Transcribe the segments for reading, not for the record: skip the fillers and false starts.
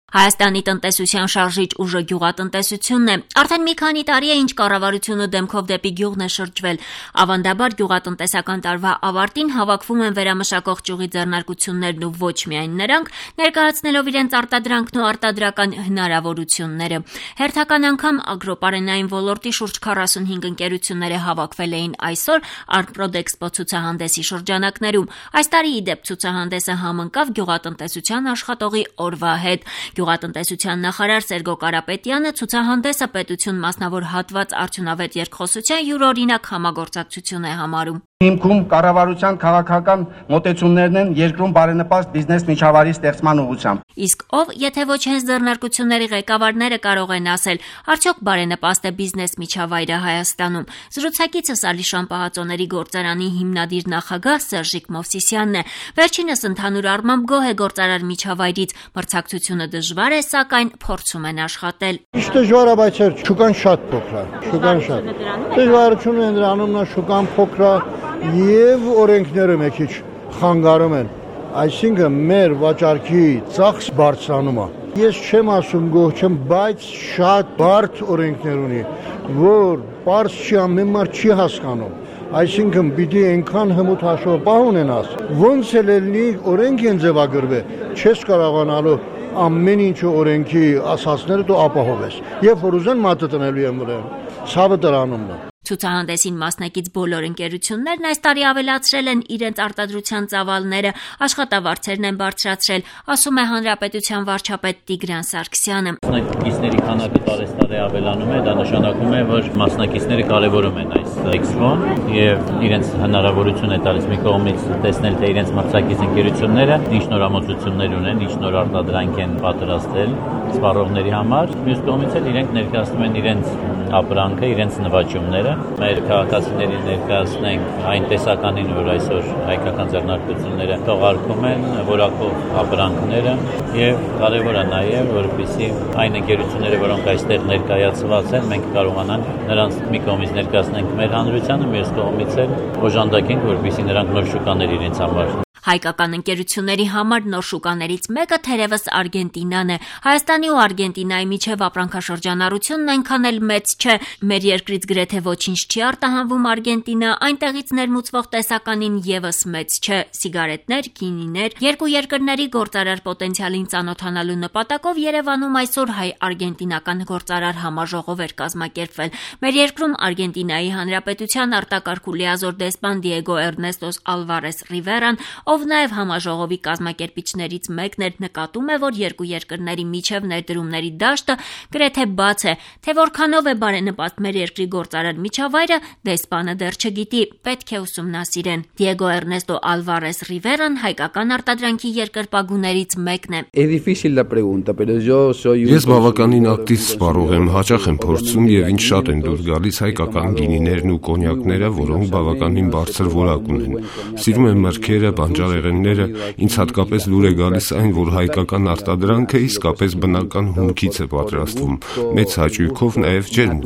Հայաստանի տնտեսության շարժիչ ուժը գյուղատնտեսությունն է։ Արդեն մի քանի տարի է, ինչ կառավարությունը դեմքով դեպի գյուղն է շրջվել։ Ավանդաբար գյուղատնտեսական տարվա ավարտին հավաքվում են վերամշակող ճյուղի ձեռնարկություններն ու ոչ միայն նրանք, ներկայացնելով իրենց արտադրանքն ու արտադրական հնարավորությունները։ Հերթական անգամ ագրոպարենային ոլորտի շուրջ 45 ընկերությունները հավաքվել էին այսօր Artprodexpo ցուցահանդեսի շրջանակներում։ Այս տարի ի դեպ ցուցահանդեսը համընկավ գյուղատնտեսության աշխատողի օրվա հետ։ Գյուղատնտեսության նախարար Սերգո Կարապետյանը ցուցահանդեսը պետություն մասնավոր հատված արդյունավետ երկխոսության յուրօրինակ համագործակցություն է համարում։ Հիմքում կառավարության քաղաքական մոտեցումներն են երկրում բարենպաստ բիզնես միջավայրի ստեղծման ուղղությամբ։ Իսկ ով, եթե ոչ հենց ձեռնարկությունների ղեկավարները կարող են ասել, արդյոք բարենպաստ է բիզնես միջավայրը Հայաստանում։ Զրուցակիցս Ալիշան Պահածոների գործարանի հիմնադիր նախագահ Սերժիկ Մովսիսյանն է։ Վերջինս ընդհանուր առմամբ գոհ է գործարար միջավայրից, մրցակցությունը դժվար է, սակայն փորձում են աշխատել։ Իսկ դժվար է, բայց շուկան շատ փոքր է, շուկան շատ։ Դժվարությունն է դրանում, նա շուկան փոքր է եւ օրենքները մի քիչ խանգարում են, այսինքն մեր վաճառքի ծախս բարձրանում է։ Ես չեմ ասում գոհ չեմ, բայց շատ բարդ օրենքներ ունի, որ բարձ չի ամեն մարդ չի հասկանում։ Այսինքն պիտի այնքան հմուտ հաշվապահ ունենաս, ոնց էլ լինի օրենք են ձևագրվել, չես կարողանալու ամեն ինչ օրենքի ասածները դու ապահովես։ Երբ որ ուզեն մատը տնելու եմ վրան, ցավը դրանումն է։ Ցուցահանդեսին մասնակից բոլոր ընկերություններն այս տարի ավելացրել են իրենց արտադրության ծավալները, աշխատավարձերն են բարձրացրել, ասում է Հանրապետության վարչապետ Տիգրան Սարգսյանը։ Մասնակիցների քանակը տարեստարի ավելանում է, դա նշանակում է, որ մասնակիցները կարևորում են այս էքսպոն եւ իրենց հնարավորություն է տալիս մի կողմից տեսնել, թե իրենց մրցակից ընկերությունները ինչ նորամուծություններ ունեն, ինչ նոր արտադրանք են պատրաստել սպառողների համար, մյուս կողմից էլ իրենք ներկայացնում են իրենց ապրանքը, իրենց նվաճումները։ Մեր քաղաքացիներին ներկայացնենք այն տեսականին, որ այսօր հայկական ձեռնարկությունները թողարկում են որակով ապրանքները եւ կարեւոր է նաեւ, որպեսզի այն ընկերությունները, որոնք այստեղ ներկայացված են, մենք կարողանանք նրանց մի կողմից ներկայացնենք մեր հանրությանը, մյուս կողմից էլ օժանդակենք, որպեսզի նրանք նոր շուկաներ իրենց համար Հայկական ընկերությունների համար նոր շուկաներից մեկը թերևս Արգենտինան է։ Հայաստանի ու Արգենտինայի միջև ապրանքաշրջանառությունն այնքան էլ մեծ չէ։ Մեր երկրից գրեթե ոչինչ չի արտահանվում Արգենտինա, այնտեղից ներմուծվող տեսականին եւս մեծ չէ։ Սիգարետներ, գինիներ, երկու երկրների գործարար պոտենցիալին ծանոթանալու նպատակով Երևանում այսօր հայ-արգենտինական գործարար համաժողով էր կազմակերպվել։ Մեր երկրում Արգենտինայի Հանրապետության արտակարգ ու լիազոր դեսպան Դիեգո Էրնեստոս Ալվարես Ռիվերան, ով նաև համաժողովի կազմակերպիչներից մեկն էր, նկատում է, որ երկու երկրների միջև ներդրումների դաշտը գրեթե բաց է, թե որքանով է բարենպաստ մեր երկրի գործարար միջավայրը, դեսպանը դեռ չգիտի, պետք է ուսումնասիրեն։ Դիեգո Էրնեստո Ալվարես Ռիվերան հայկական արտադրանքի երկրպագուներից մեկն է։ Ես բավականին ակտիվ սպառող եմ, հաճախ եմ փորձում եւ ինձ շատ են դուր գալիս հայկական գինիներն ու կոնյակները, որոնք բավականին բարձր որակ ունեն։ Սիրում եմ մրգերը, բանջարեղենները, ինձ հատկապես լուր է գալիս այն, որ հայկական արտադրանքը իսկապես բնական հումքից է պատրաստվում, մեծ հաճույքով նաև ջերմ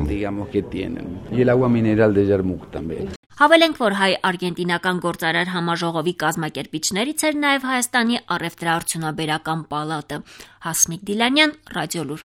գլխին։ Հավելենք, որ հայ-արգենտինական գործարար համաժողովի կազմակերպիչներից էր նաև Հայաստանի առևտրաարդյունաբերական պալատը։ Հասմիկ Դիլանյան, Ռադիոլուր։